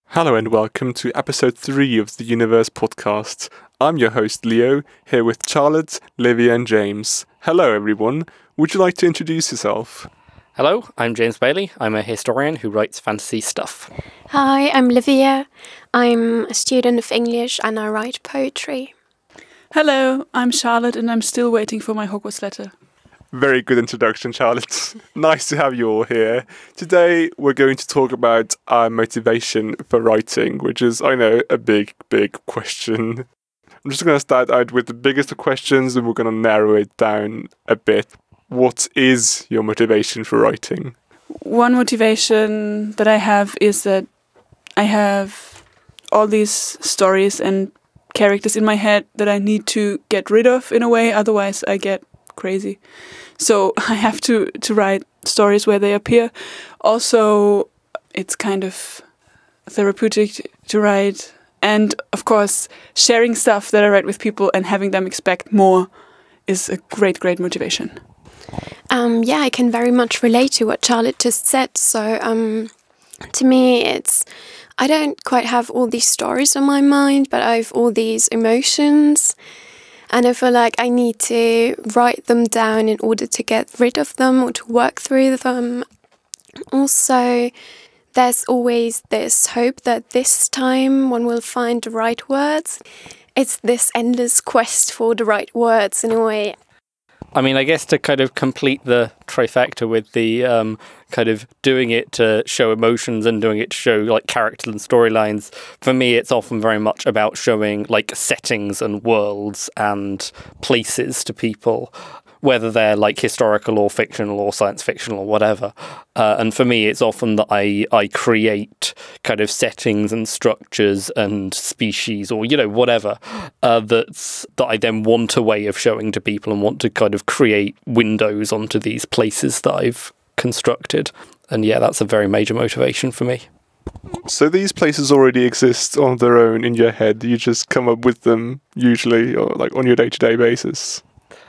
Hello and welcome to episode 3 of the Universe podcast. I'm your host Leo, here with Charlotte, Livia and James. Hello everyone, would you like to introduce yourself? Hello, I'm James Bailey. I'm a historian who writes fantasy stuff. Hi, I'm Livia. I'm a student of English and I write poetry. Hello, I'm Charlotte and I'm still waiting for my Hogwarts letter. Very good introduction, Charlotte. Nice to have you all here. Today we're going to talk about our motivation for writing, which is, I know, a big question. I'm just going to start out with the biggest of questions and we're going to narrow it down a bit. What is your motivation for writing? One motivation that I have is that I have all these stories and characters in my head that I need to get rid of in a way, otherwise I get crazy. So I have to write stories where they appear. Also, it's kind of therapeutic to write. And of course, sharing stuff that I write with people and having them expect more is a great motivation. I can very much relate to what Charlotte just said. So to me, I don't quite have all these stories on my mind, but I have all these emotions. And I feel like I need to write them down in order to get rid of them or to work through them. Also, there's always this hope that this time one will find the right words. It's this endless quest for the right words in a way. I mean, I guess to kind of complete the trifecta with the kind of doing it to show emotions and doing it to show like characters and storylines, for me it's often very much about showing like settings and worlds and places to people, whether they're like historical or fictional or science fictional or whatever. And for me, it's often that I create kind of settings and structures and species or, whatever, that I then want a way of showing to people and want to kind of create windows onto these places that I've constructed. And yeah, that's a very major motivation for me. So these places already exist on their own in your head. You just come up with them usually or like on your day-to-day basis?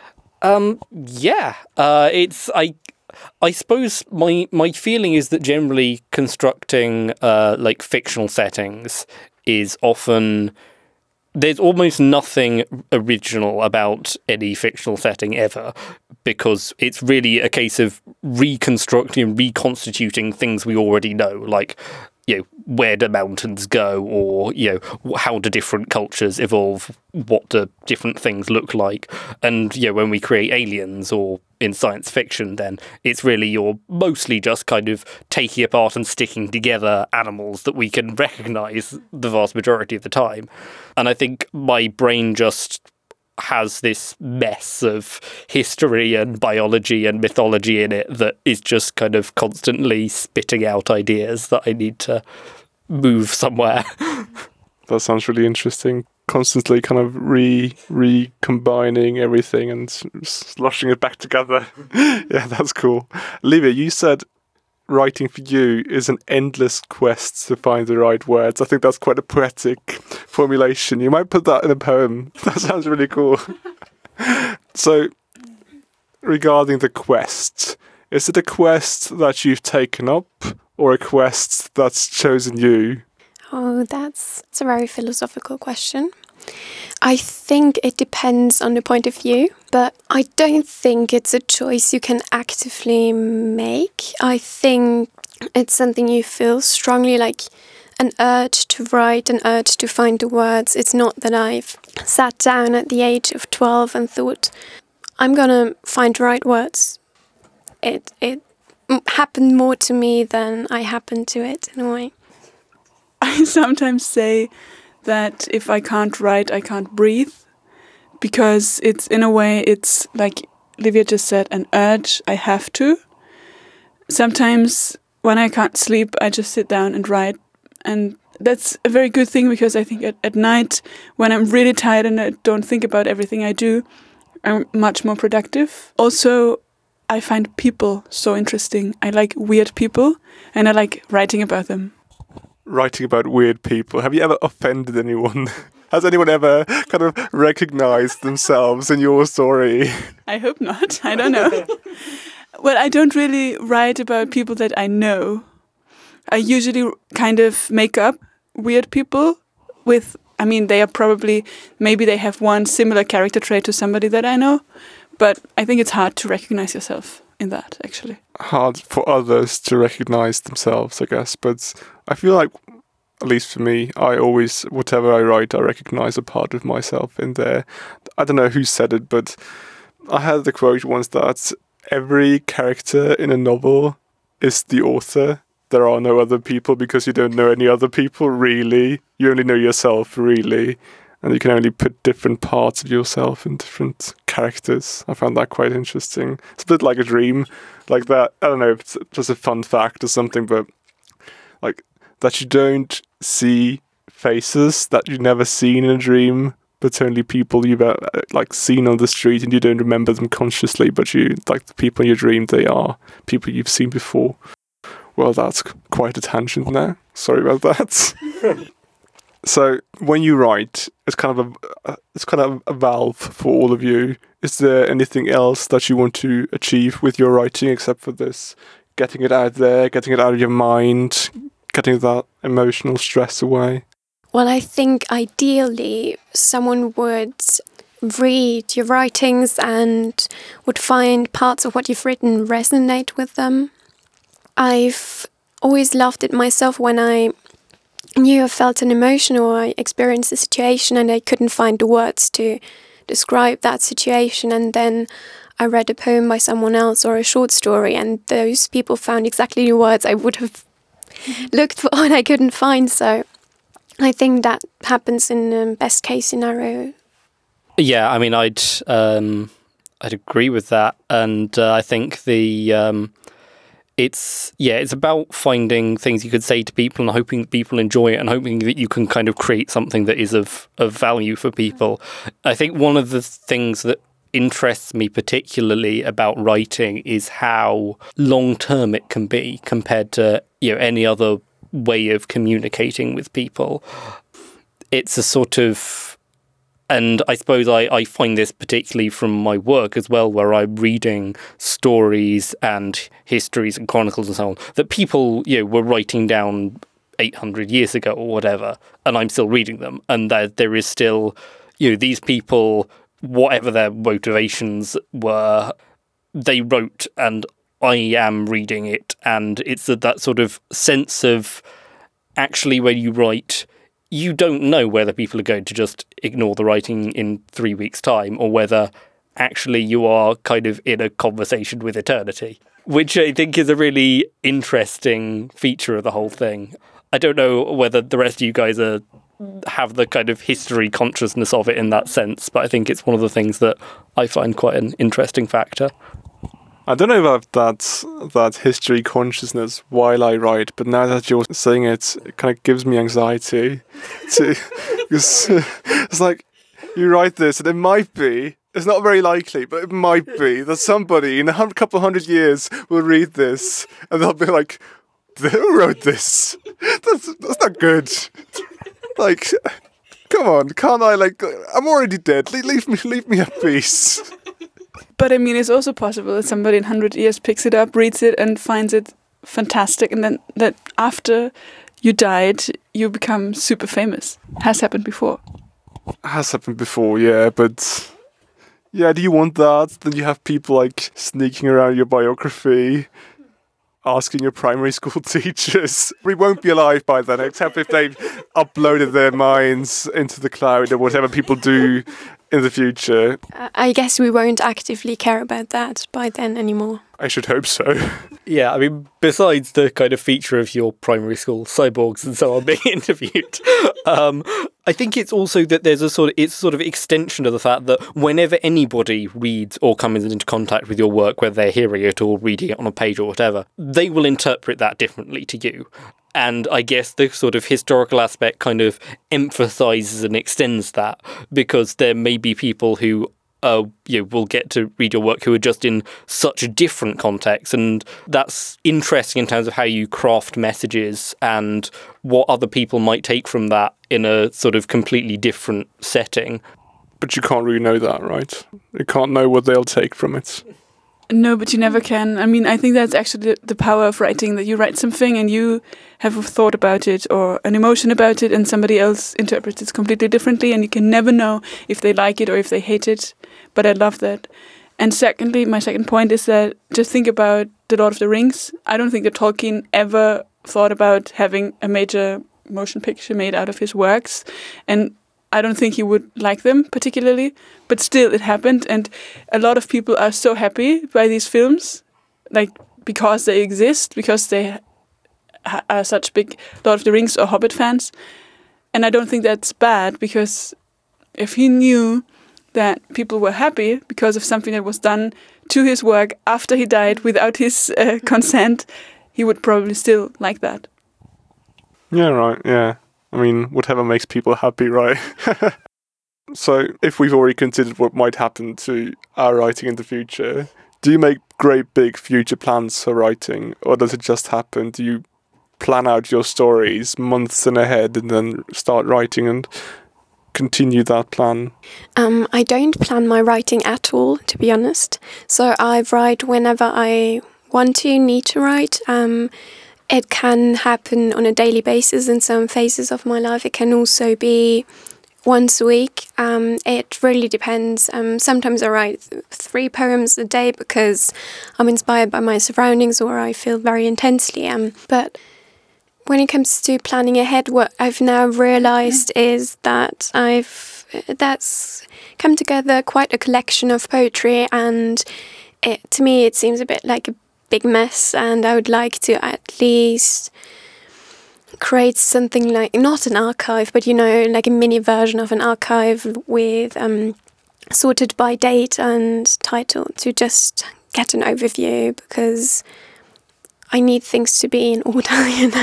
I suppose my feeling is that generally constructing like fictional settings is often, there's almost nothing original about any fictional setting ever, because it's really a case of reconstructing, reconstituting things we already know, like, where do mountains go, or, how do different cultures evolve, what do different things look like. And, when we create aliens or in science fiction, then it's really you're mostly just kind of taking apart and sticking together animals that we can recognise the vast majority of the time. And I think my brain just has this mess of history and biology and mythology in it that is just kind of constantly spitting out ideas that I need to move somewhere. That sounds really interesting. Constantly kind of recombining everything and sloshing it back together. Yeah, that's cool. Livia, you said writing for you is an endless quest to find the right words. I think that's quite a poetic formulation. You might put that in a poem. That sounds really cool. So, regarding the quest, is it a quest that you've taken up or a quest that's chosen you? Oh, that's a very philosophical question. I think it depends on the point of view, but I don't think it's a choice you can actively make. I think it's something you feel strongly, like an urge to write, an urge to find the words. It's not that I've sat down at the age of 12 and thought, I'm gonna find the right words. It happened more to me than I happened to it, in a way. I sometimes say that if I can't write, I can't breathe, because it's, in a way, it's like Livia just said, an urge. I have to. Sometimes when I can't sleep, I just sit down and write. And that's a very good thing, because I think at night, when I'm really tired and I don't think about everything I do, I'm much more productive. Also, I find people so interesting. I like weird people and I like writing about them. Writing about weird people. Have you ever offended anyone? Has anyone ever kind of recognized themselves in your story? I hope not. I don't know. Well, I don't really write about people that I know. I usually kind of make up weird people with, I mean, they are probably, maybe they have one similar character trait to somebody that I know, but I think it's hard to recognize yourself in that, actually. Hard for others to recognize themselves, I guess. But I feel like, at least for me, I always, whatever I write, I recognize a part of myself in there. I don't know who said it, but I had the quote once that every character in a novel is the author. There are no other people because you don't know any other people, really. You only know yourself, really. And you can only put different parts of yourself in different characters. I found that quite interesting. It's a bit like a dream, like that. I don't know if it's just a fun fact or something, but like that you don't see faces that you've never seen in a dream, but only people you've like seen on the street, and you don't remember them consciously, but you, like the people in your dream, they are people you've seen before. Well, that's quite a tangent now. Sorry about that. So when you write, it's kind of a valve for all of you. Is there anything else that you want to achieve with your writing except for this? Getting it out there, getting it out of your mind, getting that emotional stress away? Well, I think ideally someone would read your writings and would find parts of what you've written resonate with them. I've always loved it myself when I knew I felt an emotion or I experienced a situation and I couldn't find the words to describe that situation, and then I read a poem by someone else or a short story and those people found exactly the words I would have looked for and I couldn't find. So I think that happens in the best case scenario. Yeah, I mean, I'd agree with that, and I think it's about finding things you could say to people and hoping that people enjoy it and hoping that you can kind of create something that is of value for people. I think one of the things that interests me particularly about writing is how long-term it can be compared to any other way of communicating with people. It's a sort of, and I suppose I find this particularly from my work as well, where I'm reading stories and histories and chronicles and so on that people were writing down 800 years ago or whatever, and I'm still reading them, and that there is still these people, whatever their motivations were, they wrote and I am reading it, and it's that sort of sense of actually when you write, you don't know whether people are going to just ignore the writing in 3 weeks' time or whether actually you are kind of in a conversation with eternity, which I think is a really interesting feature of the whole thing. I don't know whether the rest of you guys have the kind of history consciousness of it in that sense, but I think it's one of the things that I find quite an interesting factor. I don't know about that history consciousness while I write, but now that you're saying it, it kind of gives me anxiety. It's like, you write this, and it might be, it's not very likely, but it might be that somebody in a couple of hundred years will read this, and they'll be like, who wrote this? That's not good. Like, come on, can't I, I'm already dead. Leave me at peace. But I mean, it's also possible that somebody in 100 years picks it up, reads it, and finds it fantastic, and then that after you died, you become super famous. Has happened before. Has happened before, yeah, but yeah, do you want that? Then you have people sneaking around your biography, asking your primary school teachers. We won't be alive by then, except if they've uploaded their minds into the cloud or whatever people do in the future. I guess we won't actively care about that by then anymore. I should hope so. Yeah, I mean, besides the kind of feature of your primary school cyborgs and so on being interviewed, I think it's also that there's a sort of extension of the fact that whenever anybody reads or comes into contact with your work, whether they're hearing it or reading it on a page or whatever, they will interpret that differently to you. And I guess the sort of historical aspect kind of emphasizes and extends that, because there may be people who will get to read your work who are just in such a different context, and that's interesting in terms of how you craft messages and what other people might take from that in a sort of completely different setting. But you can't really know that, right? You can't know what they'll take from it. No, but you never can. I mean, I think that's actually the power of writing, that you write something and you have a thought about it or an emotion about it and somebody else interprets it completely differently and you can never know if they like it or if they hate it. But I love that. And secondly, my second point is that just think about The Lord of the Rings. I don't think that Tolkien ever thought about having a major motion picture made out of his works. And I don't think he would like them particularly, but still it happened. And a lot of people are so happy by these films, like because they exist, because they are such big Lord of the Rings or Hobbit fans. And I don't think that's bad, because if he knew that people were happy because of something that was done to his work after he died without his consent, he would probably still like that. Yeah, right, yeah. I mean, whatever makes people happy, right? So, if we've already considered what might happen to our writing in the future, do you make great big future plans for writing, or does it just happen? Do you plan out your stories months in ahead and then start writing and continue that plan? I don't plan my writing at all, to be honest. So I write whenever I want to, need to write. It can happen on a daily basis in some phases of my life. It can also be once a week. It really depends. Sometimes I write 3 poems a day because I'm inspired by my surroundings or I feel very intensely. But when it comes to planning ahead, what I've now realised is that that's come together quite a collection of poetry, and to me it seems a bit like a big mess, and I would like to at least create something like, not an archive, but like a mini version of an archive with sorted by date and title to just get an overview, because I need things to be in order,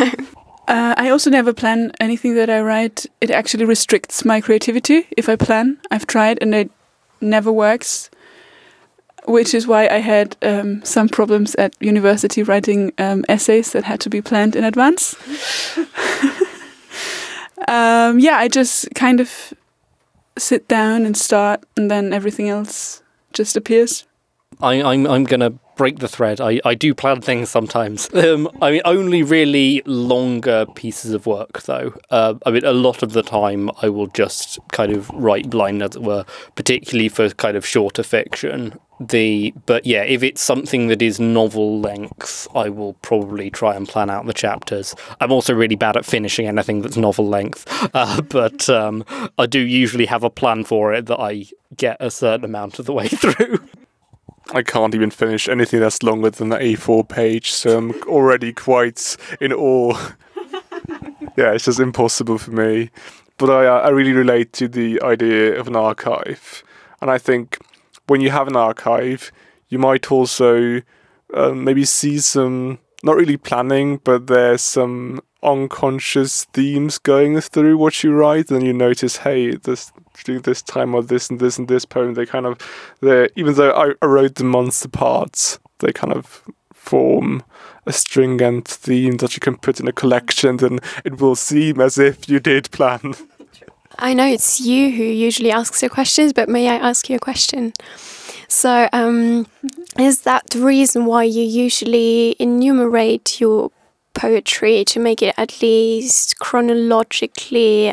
I also never plan anything that I write. It actually restricts my creativity if I plan. I've tried and it never works, which is why I had some problems at university writing essays that had to be planned in advance. I just kind of sit down and start, and then everything else just appears. I'm gonna break the thread. I do plan things sometimes. I mean, only really longer pieces of work, though. I mean, a lot of the time I will just kind of write blind, as it were, particularly for kind of shorter fiction. But yeah, if it's something that is novel length, I will probably try and plan out the chapters. I'm also really bad at finishing anything that's novel length, but I do usually have a plan for it that I get a certain amount of the way through. I can't even finish anything that's longer than an A4 page, so I'm already quite in awe. Yeah, it's just impossible for me. But I really relate to the idea of an archive. And I think when you have an archive, you might also maybe see some, not really planning, but there's some unconscious themes going through what you write, and you notice, hey, during this time or this and this and this poem, even though I wrote them months apart, they kind of form a stringent theme that you can put in a collection, and it will seem as if you did plan. I know it's you who usually asks your questions, but may I ask you a question? So, is that the reason why you usually enumerate your poetry, to make it at least chronologically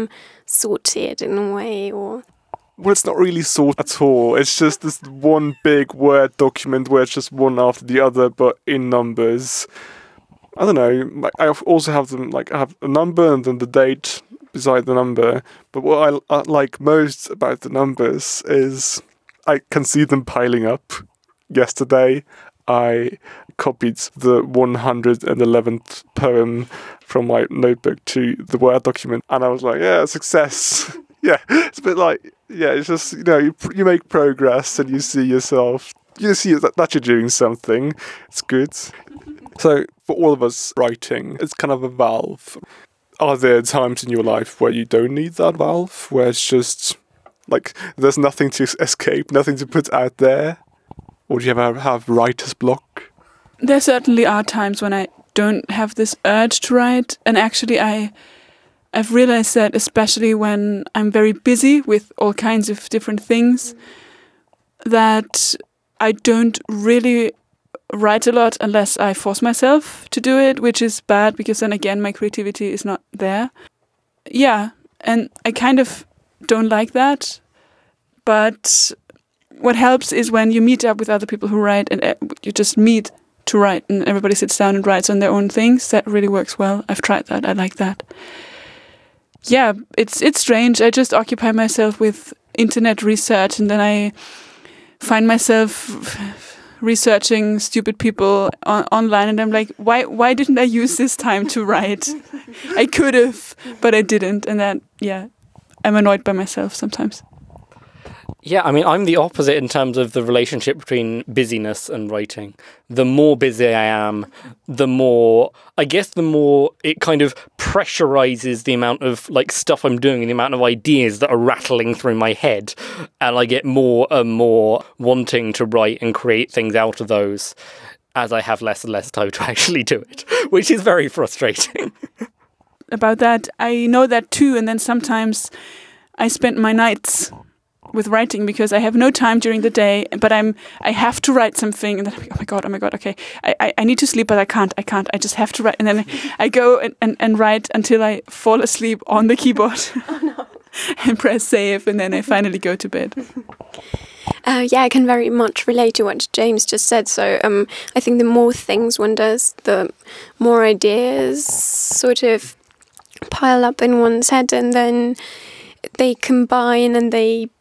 sorted in a way, or? Well, it's not really sorted at all. It's just this one big Word document where it's just one after the other, but in numbers. I don't know. Like, I also have them, like, I have a number and then the date beside the number. But what I like most about the numbers is I can see them piling up. Yesterday, I copied the 111th poem from my notebook to the Word document, and I was like, yeah, success. Yeah, it's a bit like, yeah, it's just, you make progress and you see yourself, you see that you're doing something. It's good. So for all of us, writing, it's kind of a valve. Are there times in your life where you don't need that valve, where it's just like there's nothing to escape, nothing to put out there? Or do you ever have writer's block? There certainly are times when I don't have this urge to write, and actually I've realized that especially when I'm very busy with all kinds of different things, that I don't really write a lot unless I force myself to do it, which is bad because then again my creativity is not there. Yeah, and I kind of don't like that. But what helps is when you meet up with other people who write and you just meet to write and everybody sits down and writes on their own things. That really works well. I've tried that. I like that. Yeah, it's strange. I just occupy myself with internet research and then I find myself researching stupid people online and I'm like, why didn't I use this time to write? I could have, but I didn't. And then, yeah, I'm annoyed by myself sometimes. Yeah, I mean, I'm the opposite in terms of the relationship between busyness and writing. The more busy I am, the more it kind of pressurizes the amount of like stuff I'm doing and the amount of ideas that are rattling through my head. And I get more and more wanting to write and create things out of those as I have less and less time to actually do it, which is very frustrating. About that, I know that too. And then sometimes I spend my nights with writing because I have no time during the day, but I have to write something, and then I'm like, oh my god, okay, I need to sleep, but I can't, I just have to write, and then I go and write until I fall asleep on the keyboard. Oh, no. And press save, and then I finally go to bed. Yeah, I can very much relate to what James just said. So I think the more things one does, the more ideas sort of pile up in one's head, and then they combine and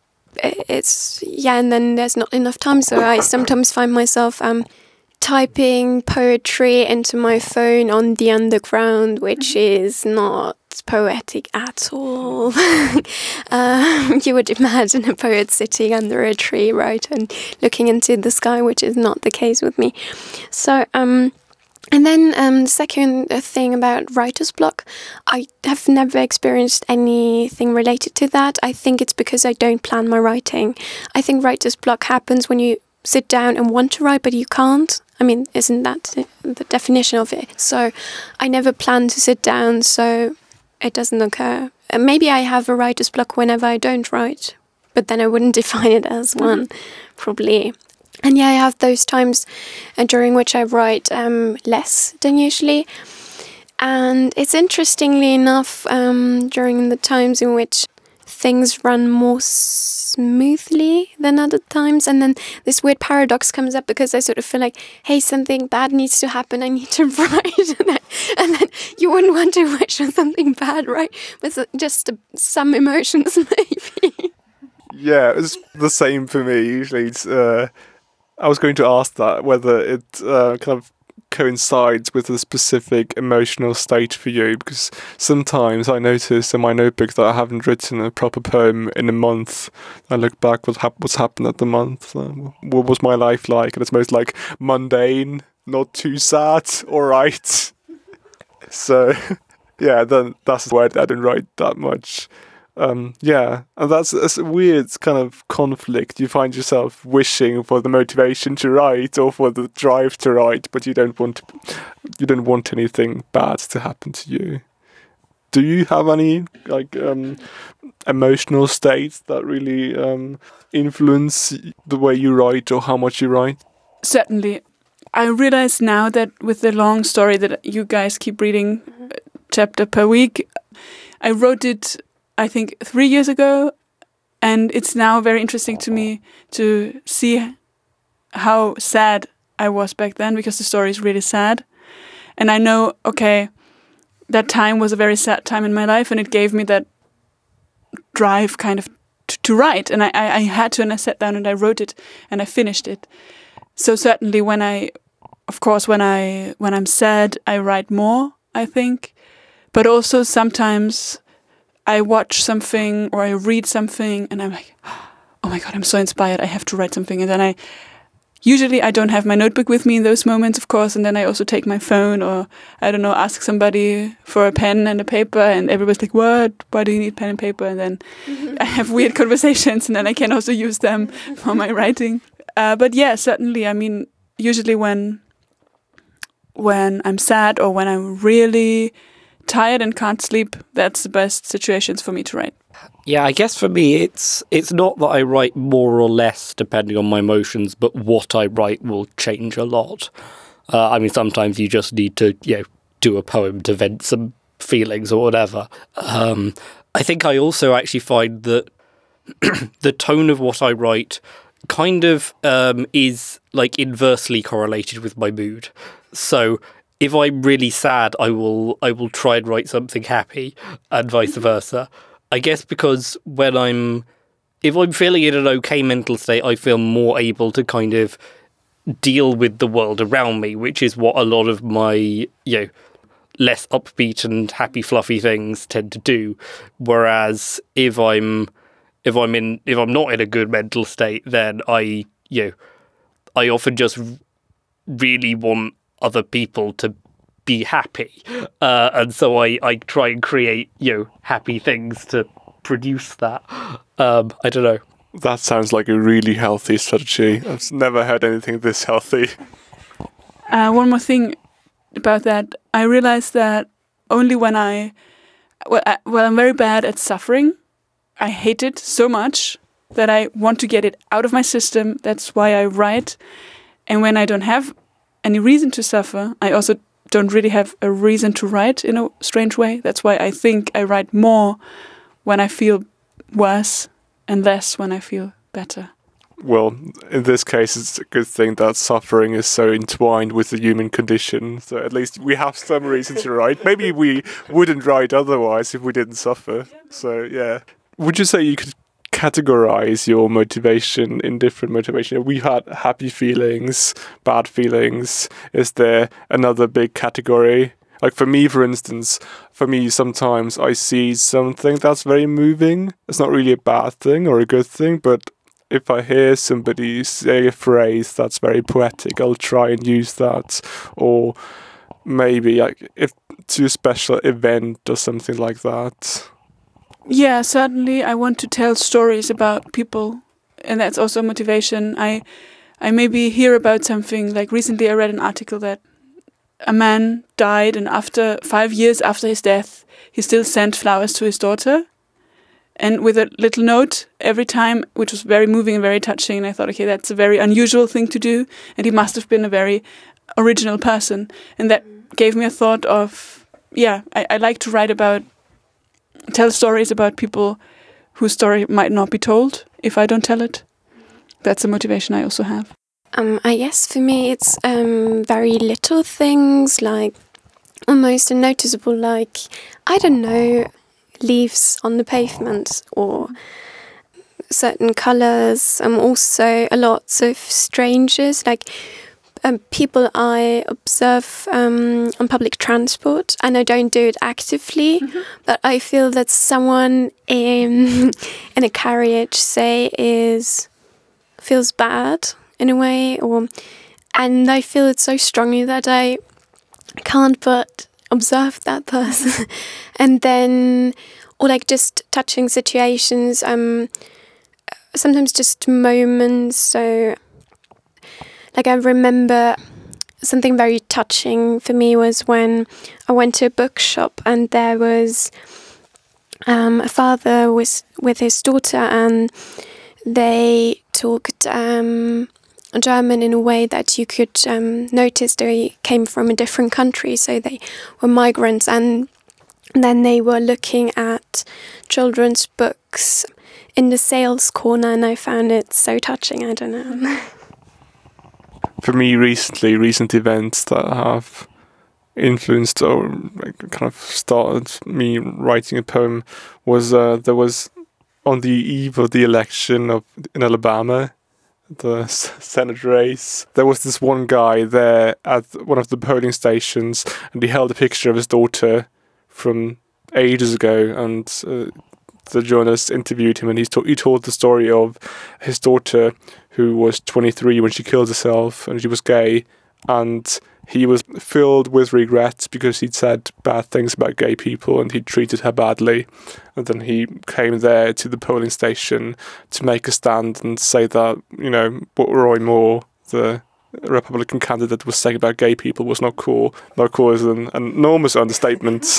and then there's not enough time. So I sometimes find myself typing poetry into my phone on the underground, which is not poetic at all. You would imagine a poet sitting under a tree, right, and looking into the sky, which is not the case with me. So and then the second thing about writer's block, I have never experienced anything related to that. I think it's because I don't plan my writing. I think writer's block happens when you sit down and want to write, but you can't. I mean, isn't that the definition of it? So I never plan to sit down, so it doesn't occur. Maybe I have a writer's block whenever I don't write, but then I wouldn't define it as one, probably. And yeah, I have those times during which I write less than usually. And it's interestingly enough during the times in which things run more smoothly than other times. And then this weird paradox comes up because I sort of feel like, hey, something bad needs to happen. I need to write. and then you wouldn't want to wish for something bad, right? But just some emotions maybe. Yeah, it's the same for me. Usually it's... I was going to ask that, whether it kind of coincides with a specific emotional state for you, because sometimes I notice in my notebook that I haven't written a proper poem in a month. I look back, what's happened at the month, what was my life like, and it's most like mundane, not too sad, alright. So, yeah, then that's why I didn't write that much. Yeah, and that's a weird kind of conflict. You find yourself wishing for the motivation to write or for the drive to write, but you don't want anything bad to happen to you. Do you have any like emotional states that really influence the way you write or how much you write? Certainly. I realize now that with the long story that you guys keep reading chapter per week, I wrote it I think 3 years ago, and it's now very interesting to me to see how sad I was back then, because the story is really sad. And I know, okay, that time was a very sad time in my life, and it gave me that drive kind of to write. And I had to, and I sat down and I wrote it and I finished it. So certainly when I'm sad, I write more, I think. But also sometimes I watch something or I read something and I'm like, oh my God, I'm so inspired. I have to write something. And then I don't have my notebook with me in those moments, of course. And then I also take my phone or, I don't know, ask somebody for a pen and a paper. And everybody's like, what? Why do you need pen and paper? And then I have weird conversations and then I can also use them for my writing. But yeah, certainly. I mean, usually when I'm sad or when I'm really tired and can't sleep, that's the best situations for me to write. Yeah, I guess for me, it's not that I write more or less depending on my emotions, but what I write will change a lot. I mean, sometimes you just need to, do a poem to vent some feelings or whatever. I think I also actually find that the tone of what I write kind of is like inversely correlated with my mood. So if I'm really sad, I will try and write something happy, and vice versa. I guess because if I'm feeling in an okay mental state, I feel more able to kind of deal with the world around me, which is what a lot of my, less upbeat and happy, fluffy things tend to do. Whereas if I'm not in a good mental state, then I often just really want other people to be happy, and so I try and create happy things to produce that. I don't know. That sounds like a really healthy strategy. I've never heard anything this healthy. One more thing about that, I realized that only when I'm very bad at suffering. I hate it so much that I want to get it out of my system. That's why I write. And when I don't have any reason to suffer, I also don't really have a reason to write in a strange way. That's why I think I write more when I feel worse and less when I feel better. Well, in this case, it's a good thing that suffering is so entwined with the human condition. So at least we have some reason to write. Maybe we wouldn't write otherwise if we didn't suffer. So, yeah. Would you say you could categorize your motivation in different motivation? We had happy feelings, bad feelings. Is there another big category? Like for me, for instance, sometimes I see something that's very moving. It's not really a bad thing or a good thing, but if I hear somebody say a phrase that's very poetic, I'll try and use that. Or maybe if to a special event or something like that. Yeah, certainly I want to tell stories about people, and that's also motivation. I maybe hear about something, like recently I read an article that a man died, and after 5 years after his death, he still sent flowers to his daughter, and with a little note every time, which was very moving and very touching. And I thought, okay, that's a very unusual thing to do, and he must have been a very original person. And that gave me a thought of, I like to tell stories about people whose story might not be told if I don't tell it. That's a motivation I also have. I guess for me it's very little things, like almost unnoticeable, like, I don't know, leaves on the pavement or certain colours. Also a lot of strangers, like people I observe on public transport, and I don't do it actively, but I feel that someone in a carriage, say, feels bad in a way, and I feel it so strongly that I can't but observe that person. And then, or like just touching situations, sometimes just moments. So like I remember something very touching for me was when I went to a bookshop, and there was a father with his daughter, and they talked German in a way that you could notice they came from a different country, so they were migrants, and then they were looking at children's books in the sales corner, and I found it so touching. I don't know. For me, recent events that have influenced or kind of started me writing a poem was there was on the eve of the election in Alabama, the Senate race. There was this one guy there at one of the polling stations, and he held a picture of his daughter from ages ago, and the journalist interviewed him, and he told the story of his daughter, who was 23 when she killed herself, and she was gay, and he was filled with regret because he'd said bad things about gay people and he'd treated her badly. And then he came there to the polling station to make a stand and say that, what Roy Moore, the Republican candidate, was saying about gay people was not cool. Not cool is an enormous understatement.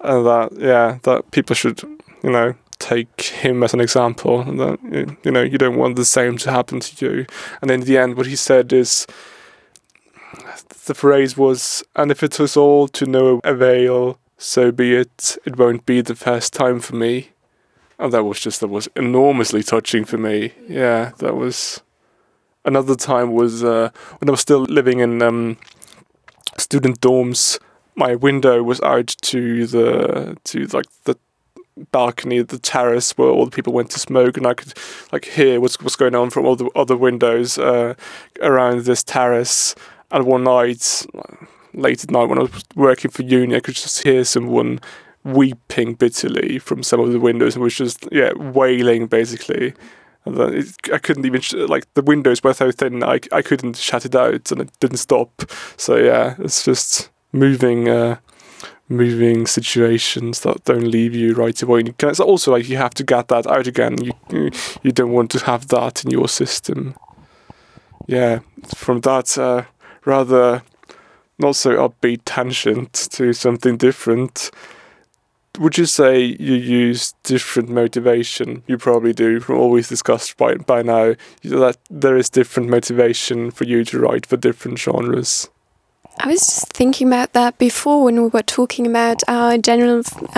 and that people should, take him as an example, and that you don't want the same to happen to you. And in the end, what he said is, the phrase was, "And if it is all to no avail, so be it. It won't be the first time for me." And that was enormously touching for me. Yeah, that was. Another time was when I was still living in student dorms. My window was out to the balcony, the terrace where all the people went to smoke, and I could hear what's going on from all the other windows around this terrace. And one night, late at night, when I was working for uni, I could just hear someone weeping bitterly from some of the windows, and was just wailing basically. And I couldn't even the windows were so thin, I couldn't shut it out, and it didn't stop. So it's just moving situations that don't leave you right away. And it's also you have to get that out again. You don't want to have that in your system. Yeah, from that rather not so upbeat tangent to something different. Would you say you use different motivation? You probably do, from all we've discussed by now, that there is different motivation for you to write for different genres. I was just thinking about that before when we were talking about our general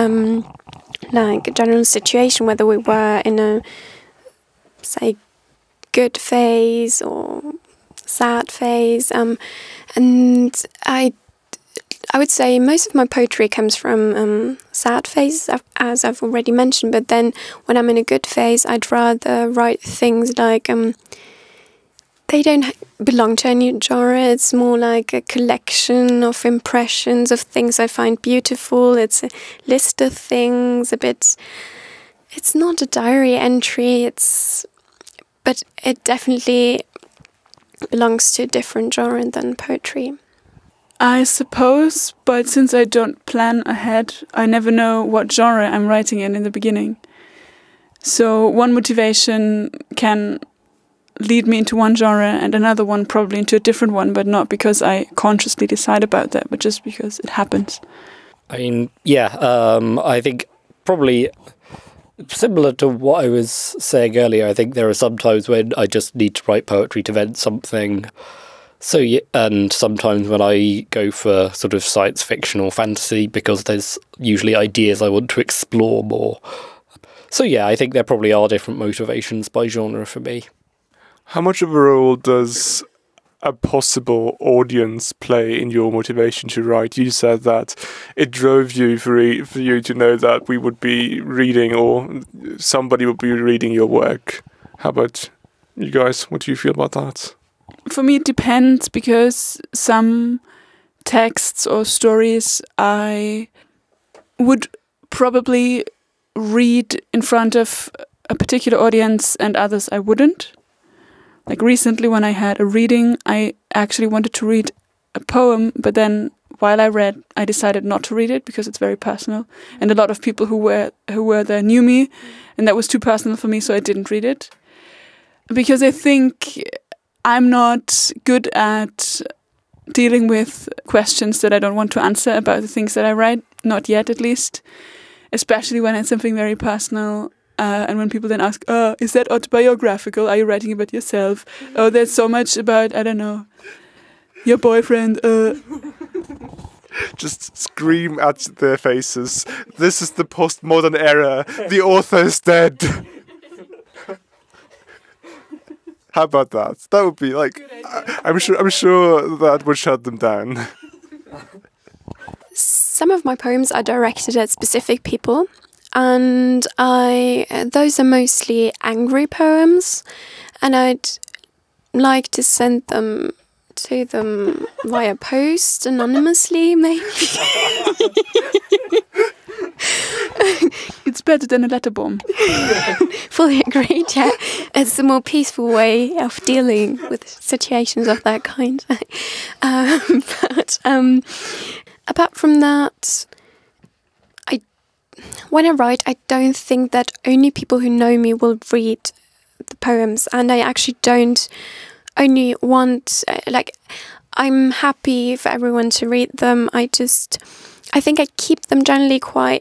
situation, whether we were in a, say, good phase or sad phase. And I would say most of my poetry comes from sad phases, as I've already mentioned. But then when I'm in a good phase, I'd rather write things like they don't belong to any genre. It's more like a collection of impressions of things I find beautiful. It's a list of things, it's not a diary entry. But it definitely belongs to a different genre than poetry. I suppose, but since I don't plan ahead, I never know what genre I'm writing in the beginning. So one motivation can lead me into one genre and another one probably into a different one, but not because I consciously decide about that, but just because it happens. I mean, I think probably similar to what I was saying earlier. I think there are some times when I just need to write poetry to vent something. So, and sometimes when I go for sort of science fiction or fantasy, because there's usually ideas I want to explore more. So I think there probably are different motivations by genre for me. How much of a role does a possible audience play in your motivation to write? You said that it drove you for you to know that we would be reading, or somebody would be reading your work. How about you guys? What do you feel about that? For me, it depends, because some texts or stories I would probably read in front of a particular audience and others I wouldn't. Like recently when I had a reading, I actually wanted to read a poem, but then while I read, I decided not to read it because it's very personal. And a lot of people who were there knew me, and that was too personal for me, so I didn't read it. Because I think I'm not good at dealing with questions that I don't want to answer about the things that I write, not yet at least, especially when it's something very personal. And when people then ask, is that autobiographical? Are you writing about yourself? Oh, there's so much about, I don't know, your boyfriend. Just scream at their faces. This is the postmodern era. The author's dead. How about that? That would be I'm sure that would shut them down. Some of my poems are directed at specific people, and those are mostly angry poems, and I'd like to send them to them via post anonymously, maybe. It's better than a letter bomb. Fully agreed, yeah. It's a more peaceful way of dealing with situations of that kind. But apart from that, when I write, I don't think that only people who know me will read the poems, and I actually don't only want, I'm happy for everyone to read them. I think I keep them generally quite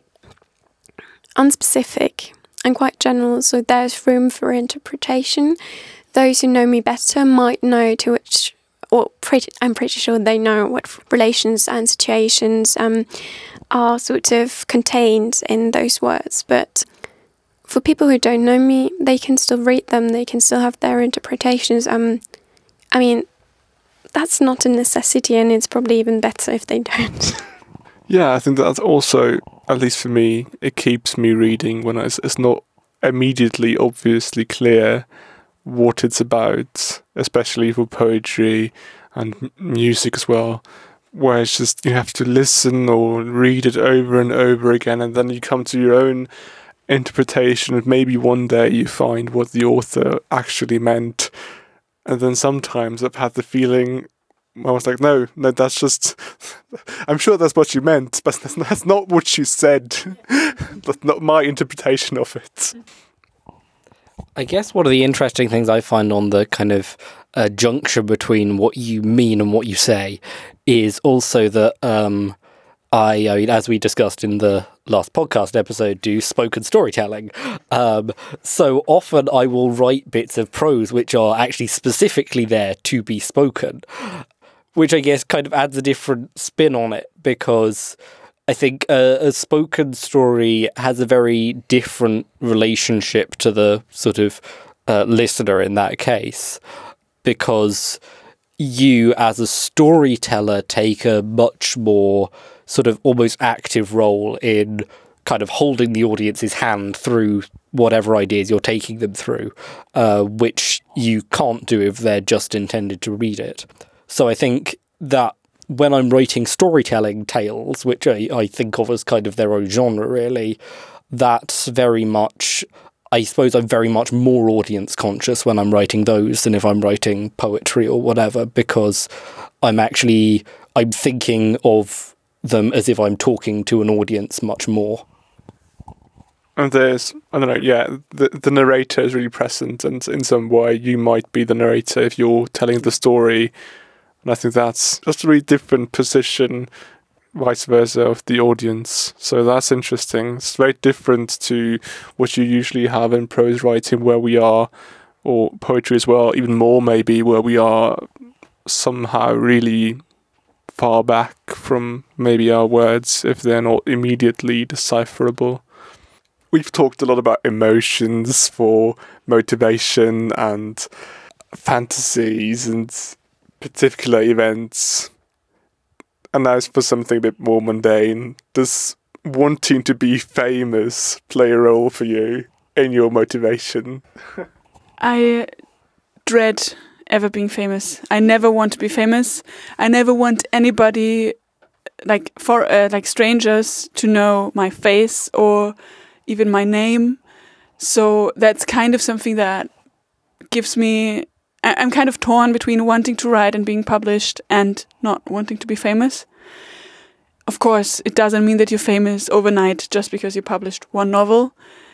unspecific and quite general, so there's room for interpretation. Those who know me better might know to which, I'm pretty sure they know what relations and situations are sort of contained in those words. But for people who don't know me, they can still read them, they can still have their interpretations. I mean, that's not a necessity, and it's probably even better if they don't. Yeah, I think that's also, at least for me, it keeps me reading when it's not immediately obviously clear what it's about, especially for poetry and music as well, where it's just you have to listen or read it over and over again, and then you come to your own interpretation, and maybe one day you find what the author actually meant. And then sometimes I've had the feeling, I was like, no, that's just, I'm sure that's what you meant, but that's not what you said. That's not my interpretation of it. I guess one of the interesting things I find on the kind of junction between what you mean and what you say is also that I mean, as we discussed in the last podcast episode, do spoken storytelling. So often I will write bits of prose which are actually specifically there to be spoken, which I guess kind of adds a different spin on it, because I think a spoken story has a very different relationship to the sort of listener in that case, because you as a storyteller take a much more sort of almost active role in kind of holding the audience's hand through whatever ideas you're taking them through, which you can't do if they're just intended to read it. So I think that when I'm writing storytelling tales, which I think of as kind of their own genre really, that's very much, I suppose I'm very much more audience conscious when I'm writing those than if I'm writing poetry or whatever, because I'm thinking of them as if I'm talking to an audience much more. And there's, I don't know, yeah, the narrator is really present, and in some way you might be the narrator if you're telling the story. And I think that's just a really different position, vice versa, of the audience. So that's interesting. It's very different to what you usually have in prose writing, where we are, or poetry as well, even more maybe, where we are somehow really far back from maybe our words if they're not immediately decipherable. We've talked a lot about emotions for motivation and fantasies and particular events. And now for something a bit more mundane, does wanting to be famous play a role for you in your motivation? I dread ever being famous. I never want to be famous. I never want anybody, like strangers, to know my face or even my name. So that's kind of something that gives me, I'm kind of torn between wanting to write and being published and not wanting to be famous. Of course, it doesn't mean that you're famous overnight just because you published one novel,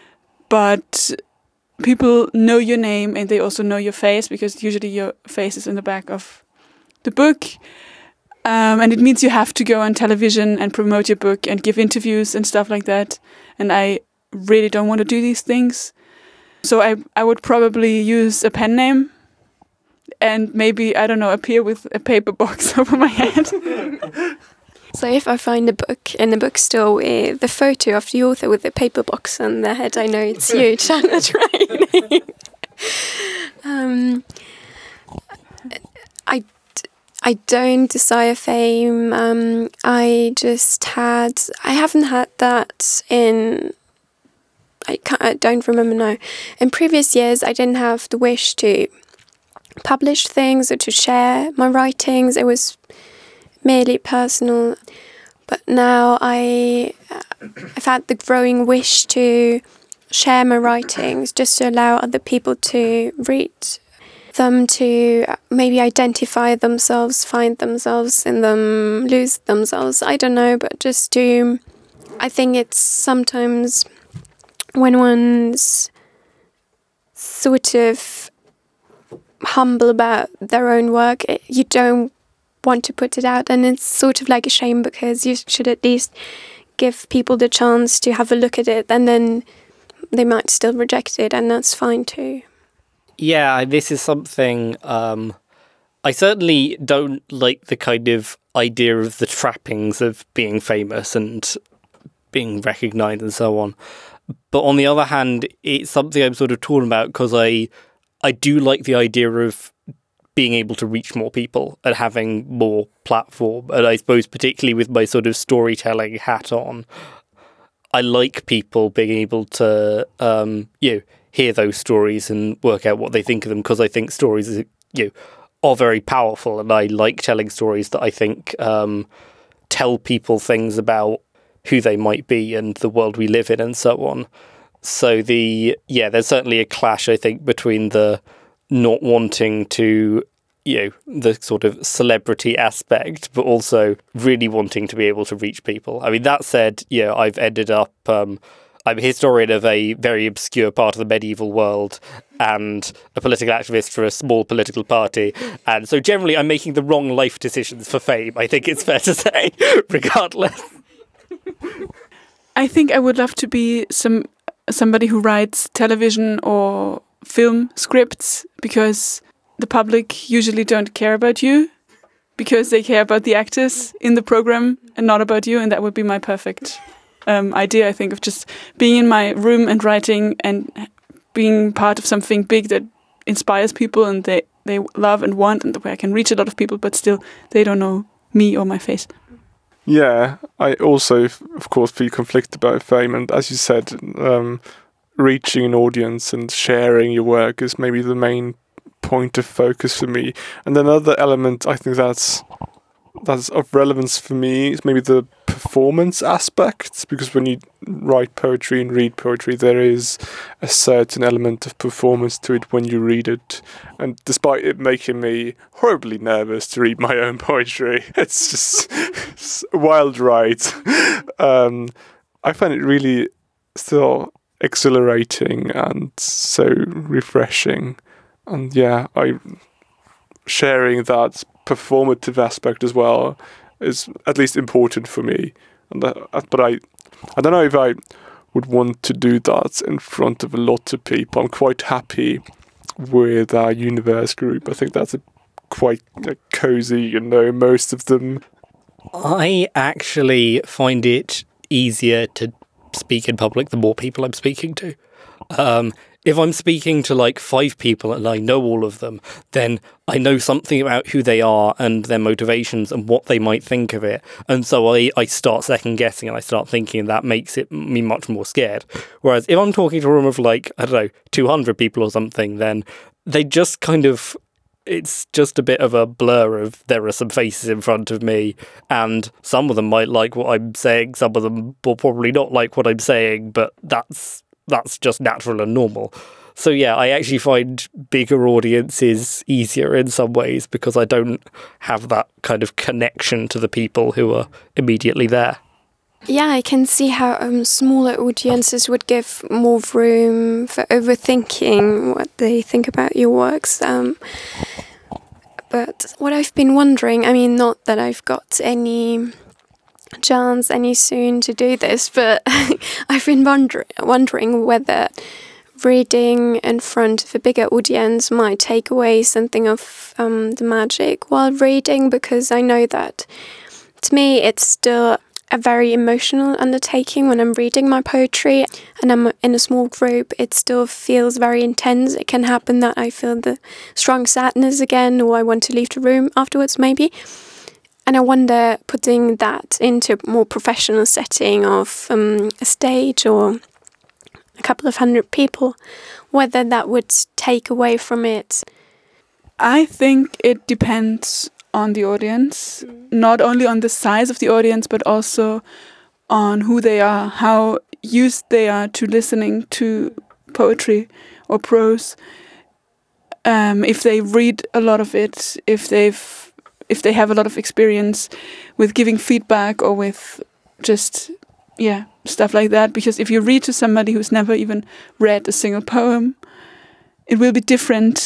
but people know your name and they also know your face, because usually your face is in the back of the book. And it means you have to go on television and promote your book and give interviews and stuff like that. And I really don't want to do these things. So I would probably use a pen name and maybe, I don't know, appear with a paper box over my head. So if I find a book in the bookstore with the photo of the author with the paper box on their head, I know it's you, Charlotte Rainey. I don't desire fame. I haven't had that in, I don't remember now. In previous years, I didn't have the wish to publish things or to share my writings. It was merely personal. But now I've had the growing wish to share my writings, just to allow other people to read them, to maybe identify themselves, find themselves in them, lose themselves, I don't know, but just to, I think it's sometimes when one's sort of humble about their own work, you don't want to put it out. And it's sort of like a shame, because you should at least give people the chance to have a look at it, and then they might still reject it, and that's fine too. Yeah, this is something I certainly don't like, the kind of idea of the trappings of being famous and being recognised and so on. But on the other hand, it's something I'm sort of torn about, because I do like the idea of being able to reach more people and having more platform. And I suppose particularly with my sort of storytelling hat on, I like people being able to, hear those stories and work out what they think of them, because I think stories, are very powerful, and I like telling stories that I think tell people things about who they might be and the world we live in and so on. So there's certainly a clash, I think, between the not wanting to, the sort of celebrity aspect, but also really wanting to be able to reach people. I mean, that said, I've ended up, I'm a historian of a very obscure part of the medieval world and a political activist for a small political party. And so generally I'm making the wrong life decisions for fame, I think it's fair to say, regardless. I think I would love to be somebody who writes television or film scripts, because the public usually don't care about you, because they care about the actors in the program and not about you. And that would be my perfect idea, I think, of just being in my room and writing and being part of something big that inspires people and they love and want, and where I can reach a lot of people, but still they don't know me or my face. Yeah, I also, of course, feel conflicted about fame. And as you said, reaching an audience and sharing your work is maybe the main point of focus for me. And another element I think that's of relevance for me is maybe the performance aspect, because when you write poetry and read poetry, there is a certain element of performance to it when you read it. And despite it making me horribly nervous to read my own poetry, it's just a wild ride. I find it really still exhilarating and so refreshing. And sharing that performative aspect as well is at least important for me. But I don't know if I would want to do that in front of a lot of people. I'm quite happy with our Universe group. I think that's quite cozy, most of them. I actually find it easier to speak in public the more people I'm speaking to. If I'm speaking to like 5 people and I know all of them, then I know something about who they are and their motivations and what they might think of it. And so I start second guessing and I start thinking, and that makes me much more scared. Whereas if I'm talking to a room of 200 people or something, then they just kind of, it's just a bit of a blur of there are some faces in front of me, and some of them might like what I'm saying, some of them will probably not like what I'm saying, but that's just natural and normal. So yeah, I actually find bigger audiences easier in some ways, because I don't have that kind of connection to the people who are immediately there. Yeah, I can see how smaller audiences would give more room for overthinking what they think about your works. But what I've been wondering, I mean, not that I've got any chance any soon to do this, but I've been wondering whether reading in front of a bigger audience might take away something of the magic while reading, because I know that to me it's still a very emotional undertaking when I'm reading my poetry and I'm in a small group. It still feels very intense. It can happen that I feel the strong sadness again, or I want to leave the room afterwards maybe. And I wonder, putting that into a more professional setting of a stage or a couple of 100 people, whether that would take away from it. I think it depends on the audience, not only on the size of the audience, but also on who they are, how used they are to listening to poetry or prose. If they read a lot of it, if they have a lot of experience with giving feedback or with just, stuff like that. Because if you read to somebody who's never even read a single poem, it will be different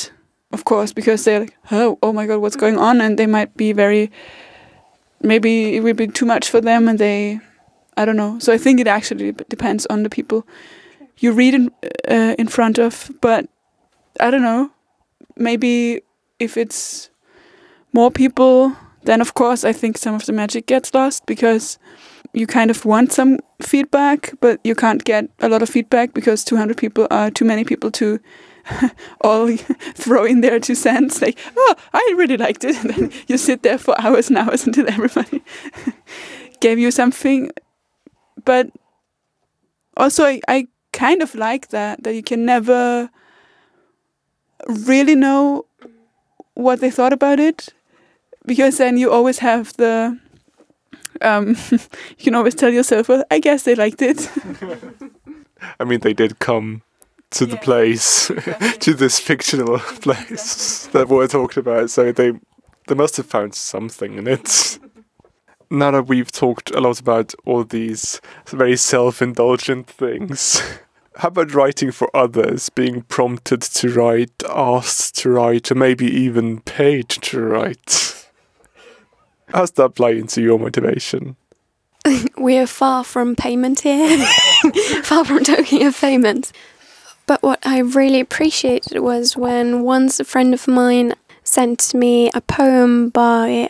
of course, because they're like, oh my God, what's going on? And they might be maybe it will be too much for them, and I don't know. So I think it actually depends on the people you read in front of. But I don't know. Maybe if it's more people, then of course I think some of the magic gets lost, because you kind of want some feedback, but you can't get a lot of feedback because 200 people are too many people to all throw in their 2 cents. Like, oh, I really liked it. And then you sit there for hours and hours until everybody gave you something. But also I kind of like that you can never really know what they thought about it, because then you always have the you can always tell yourself, well, I guess they liked it. I mean, they did come to the place, to this fictional place that we're talking about, so they must have found something in it. Now that we've talked a lot about all these very self-indulgent things, how about writing for others, being prompted to write, asked to write, or maybe even paid to write? How's that play into your motivation? We are far from payment here, far from talking of payment. But what I really appreciated was when once a friend of mine sent me a poem by,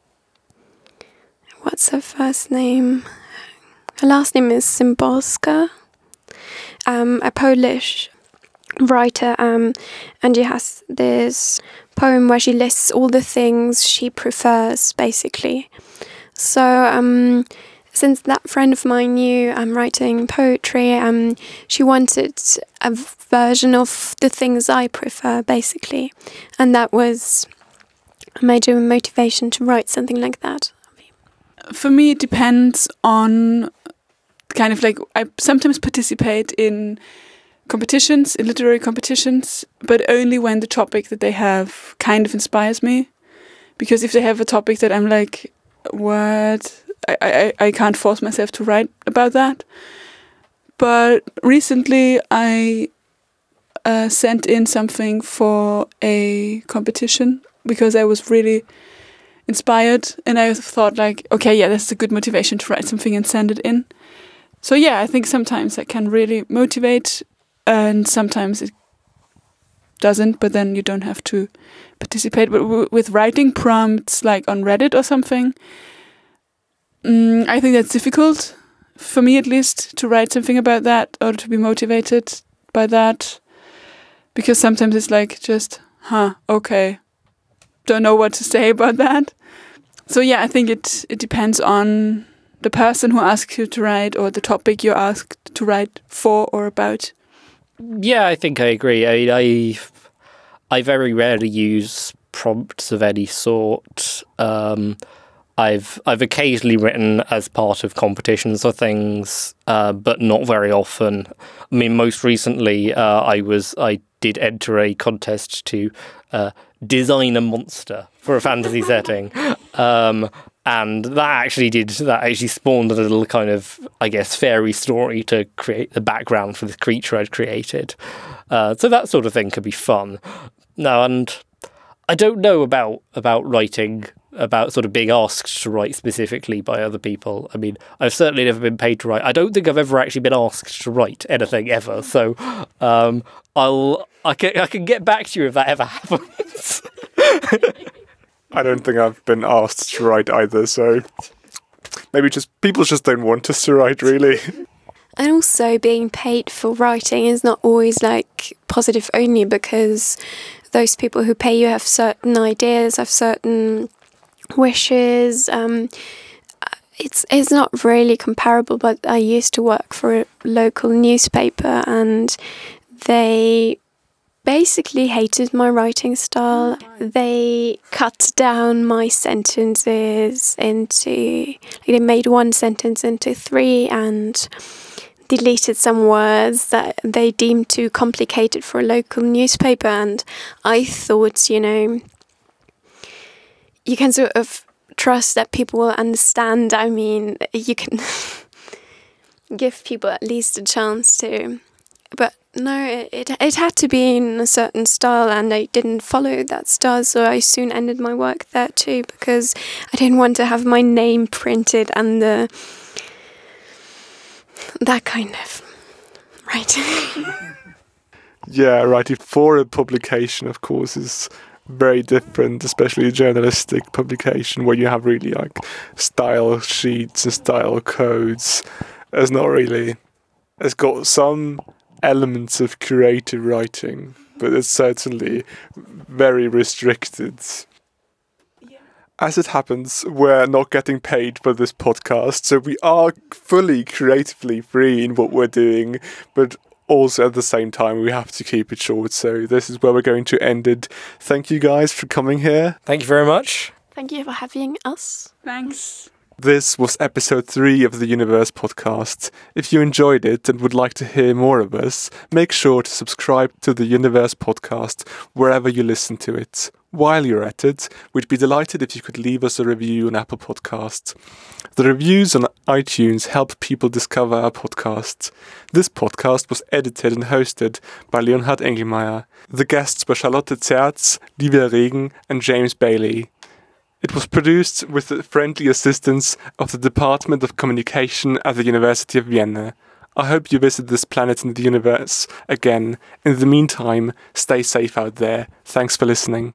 what's her first name? Her last name is Szymborska, a Polish writer, and she has this poem where she lists all the things she prefers, basically. So since that friend of mine knew I'm writing poetry, she wanted a version of the things I prefer, basically. And that was a major motivation to write something like that. For me, it depends on kind of like, I sometimes participate in competitions, in literary competitions, but only when the topic that they have kind of inspires me. Because if they have a topic that I'm like, what? I can't force myself to write about that. But recently I sent in something for a competition because I was really inspired, and I thought like, okay, yeah, that's a good motivation to write something and send it in. So yeah, I think sometimes that can really motivate, and sometimes it doesn't, but then you don't have to participate. But with writing prompts like on Reddit or something, I think that's difficult, for me at least, to write something about that or to be motivated by that. Because sometimes it's like just, okay, don't know what to say about that. So yeah, I think it depends on the person who asks you to write or the topic you're asked to write for or about. Yeah, I think I agree. I very rarely use prompts of any sort. I've occasionally written as part of competitions or things, but not very often. I mean, most recently, I did enter a contest to design a monster for a fantasy setting, and that actually spawned a little kind of, I guess, fairy story to create the background for this creature I'd created. So that sort of thing could be fun. No, and I don't know about writing, about sort of being asked to write specifically by other people. I mean, I've certainly never been paid to write. I don't think I've ever actually been asked to write anything ever. So I can get back to you if that ever happens. I don't think I've been asked to write either, so maybe people just don't want us to write, really. And also being paid for writing is not always like positive only, because those people who pay you have certain ideas, have certain wishes. It's not really comparable, but I used to work for a local newspaper and they basically hated my writing style. They cut down my sentences into, they made one sentence into 3 and deleted some words that they deemed too complicated for a local newspaper. And I thought, you can sort of trust that people will understand. I mean, you can give people at least a chance to. But No, it had to be in a certain style, and I didn't follow that style, so I soon ended my work there too, because I didn't want to have my name printed and that kind of writing. Yeah, writing for a publication, of course, is very different, especially a journalistic publication where you have really like style sheets and style codes. It's got some elements of creative writing, but it's certainly very restricted. As it happens, we're not getting paid for this podcast, so we are fully creatively free in what we're doing, but also at the same time we have to keep it short, so this is where we're going to end it. Thank you guys for coming here. Thank you very much. Thank you for having us. Thanks. This was episode 3 of the Universe podcast. If you enjoyed it and would like to hear more of us, make sure to subscribe to the Universe podcast wherever you listen to it. While you're at it, we'd be delighted if you could leave us a review on Apple Podcasts. The reviews on iTunes help people discover our podcast. This podcast was edited and hosted by Leonhard Engelmeier. The guests were Charlotte Zerz, Livia Regen and James Bailey. It was produced with the friendly assistance of the Department of Communication at the University of Vienna. I hope you visit this planet in the universe again. In the meantime, stay safe out there. Thanks for listening.